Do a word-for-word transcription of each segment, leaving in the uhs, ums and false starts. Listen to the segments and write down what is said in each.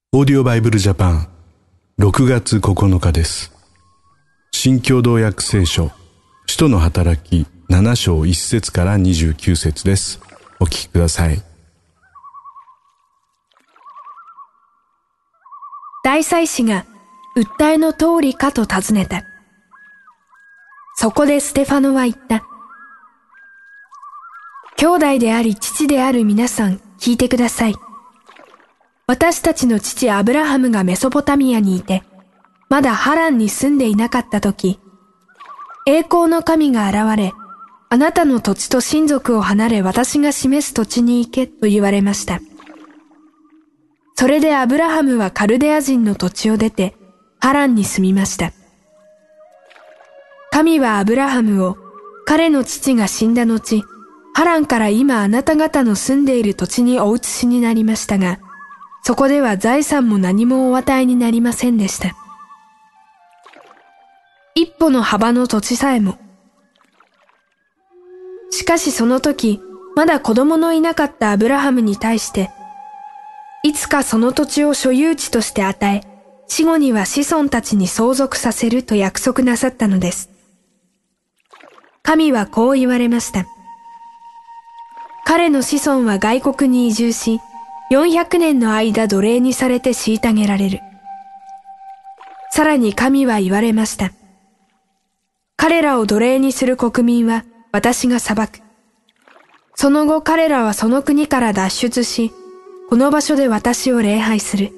オーディオバイブルジャパンろくがつここのかです。新共同訳聖書使徒の働きなな章いち節からにじゅうきゅう節です。お聞きください。 大祭司が訴えの通りかと尋ねた。そこでステファノは言った。兄弟であり父である皆さん聞いてください。私たちの父アブラハムがメソポタミアにいて、まだハランに住んでいなかったとき、栄光の神が現れ、あなたの土地と親族を離れ私が示す土地に行けと言われました。それでアブラハムはカルデア人の土地を出て、ハランに住みました。神はアブラハムを彼の父が死んだ後、ハランから今あなた方の住んでいる土地にお移しになりましたが、そこでは財産も何もお与えになりませんでした。一歩の幅の土地さえも。しかしその時、まだ子供のいなかったアブラハムに対して、いつかその土地を所有地として与え、死後には子孫たちに相続させると約束なさったのです。神はこう言われました。彼の子孫は外国に移住し、よんひゃくねんの間奴隷にされて虐げられる。さらに神は言われました。彼らを奴隷にする国民は私が裁く。その後彼らはその国から脱出し、この場所で私を礼拝する。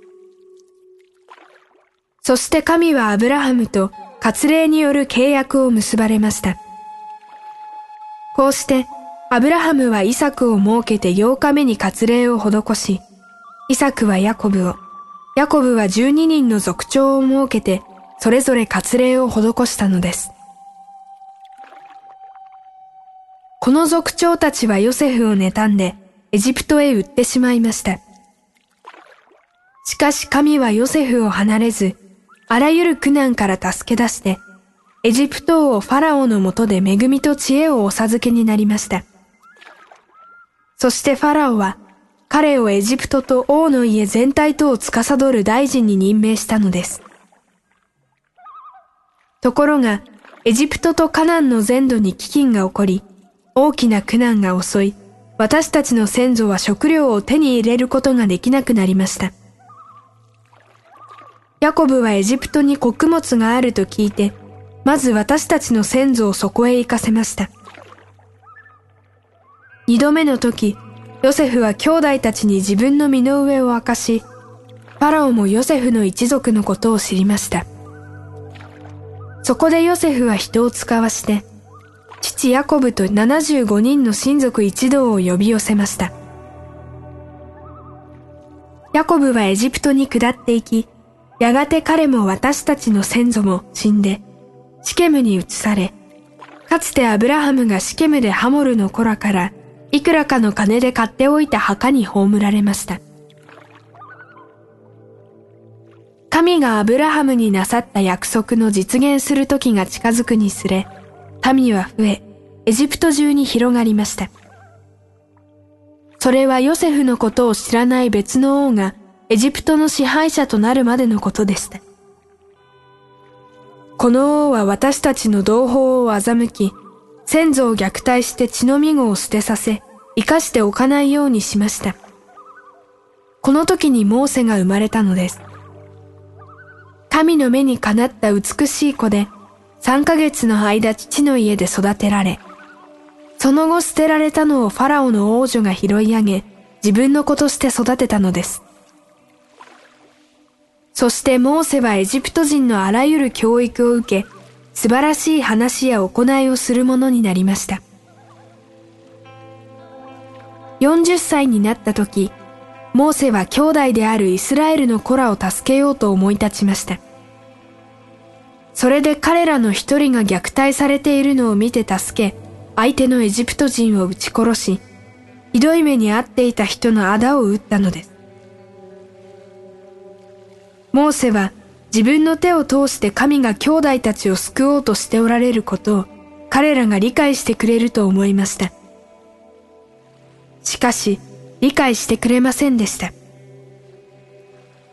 そして神はアブラハムと割礼による契約を結ばれました。こうしてアブラハムはイサクを設けてようかめに割礼を施し、イサクはヤコブを、ヤコブはじゅうににんの族長を設けて、それぞれ割礼を施したのです。この族長たちはヨセフを妬んで、エジプトへ売ってしまいました。しかし神はヨセフを離れず、あらゆる苦難から助け出して、エジプト王ファラオのもとで恵みと知恵をお授けになりました。そしてファラオは、彼をエジプトと王の家全体とを司る大臣に任命したのです。ところが、エジプトとカナンの全土に飢饉が起こり、大きな苦難が襲い、私たちの先祖は食料を手に入れることができなくなりました。ヤコブはエジプトに穀物があると聞いて、まず私たちの先祖をそこへ行かせました。二度目の時、ヨセフは兄弟たちに自分の身の上を明かし、ファラオもヨセフの一族のことを知りました。そこでヨセフは人を使わして、父ヤコブとななじゅうごにんの親族一同を呼び寄せました。ヤコブはエジプトに下っていき、やがて彼も私たちの先祖も死んで、シケムに移され、かつてアブラハムがシケムでハモルの子らから、いくらかの金で買っておいた墓に葬られました。神がアブラハムになさった約束の実現する時が近づくにつれ、民は増え、エジプト中に広がりました。それはヨセフのことを知らない別の王がエジプトの支配者となるまでのことでした。この王は私たちの同胞を欺き、先祖を虐待して血のみ子を捨てさせ、生かしておかないようにしました。この時にモーセが生まれたのです。神の目にかなった美しい子で、さんかげつの間父の家で育てられ、その後捨てられたのをファラオの王女が拾い上げ、自分の子として育てたのです。そしてモーセはエジプト人のあらゆる教育を受け、素晴らしい話や行いをするものになりました。よんじゅっさいになった時、モーセは兄弟であるイスラエルの子らを助けようと思い立ちました。それで彼らの一人が虐待されているのを見て助け、相手のエジプト人を撃ち殺し、ひどい目に遭っていた人の仇を撃ったのです。モーセは自分の手を通して神が兄弟たちを救おうとしておられることを彼らが理解してくれると思いました。しかし理解してくれませんでした。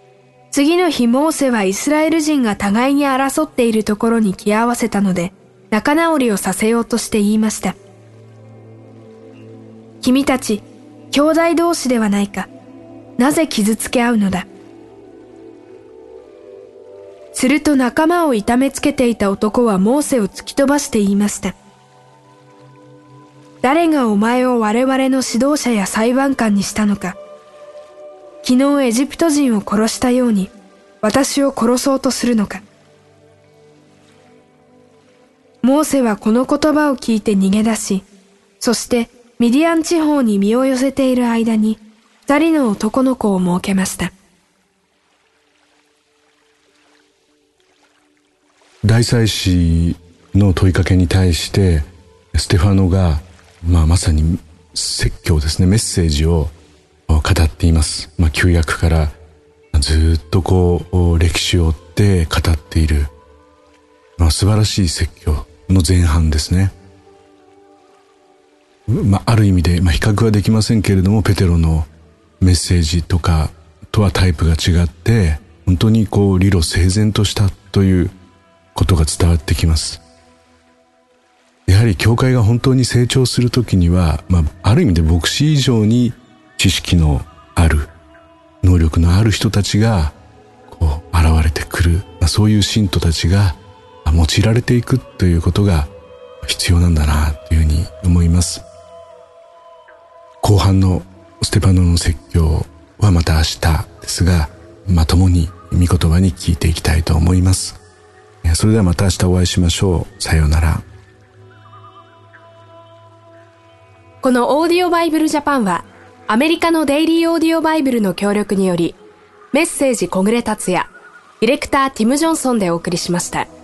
次の日モーセはイスラエル人が互いに争っているところに気合わせたので、仲直りをさせようとして言いました。君たち、兄弟同士ではないか。なぜ傷つけ合うのだ。すると仲間を痛めつけていた男はモーセを突き飛ばして言いました。誰がお前を我々の指導者や裁判官にしたのか。昨日エジプト人を殺したように私を殺そうとするのか。モーセはこの言葉を聞いて逃げ出し、そしてミディアン地方に身を寄せている間に二人の男の子を設けました。 大祭司の問いかけに対してステファノが、まあ、まさに説教ですね、メッセージを語っています。まあ、旧約からずっとこう歴史を追って語っている、まあ、素晴らしい説教の前半ですね。まあ、ある意味で、まあ、比較はできませんけれども、ペテロのメッセージとかとはタイプが違って、本当にこう理路整然としたということが伝わってきます。やはり教会が本当に成長するときには、まあ、ある意味で牧師以上に知識のある、能力のある人たちがこう現れてくる、まあ、そういう信徒たちが用いられていくということが必要なんだなというふうに思います。後半のステパノの説教はまた明日ですが、まともに御言葉に聞いていきたいと思います。それではまた明日お会いしましょう。さようなら。 このオーディオバイブルジャパンはアメリカのデイリーオーディオバイブルの協力により、メッセージ小暮達也、ディレクターティム・ジョンソンでお送りしました。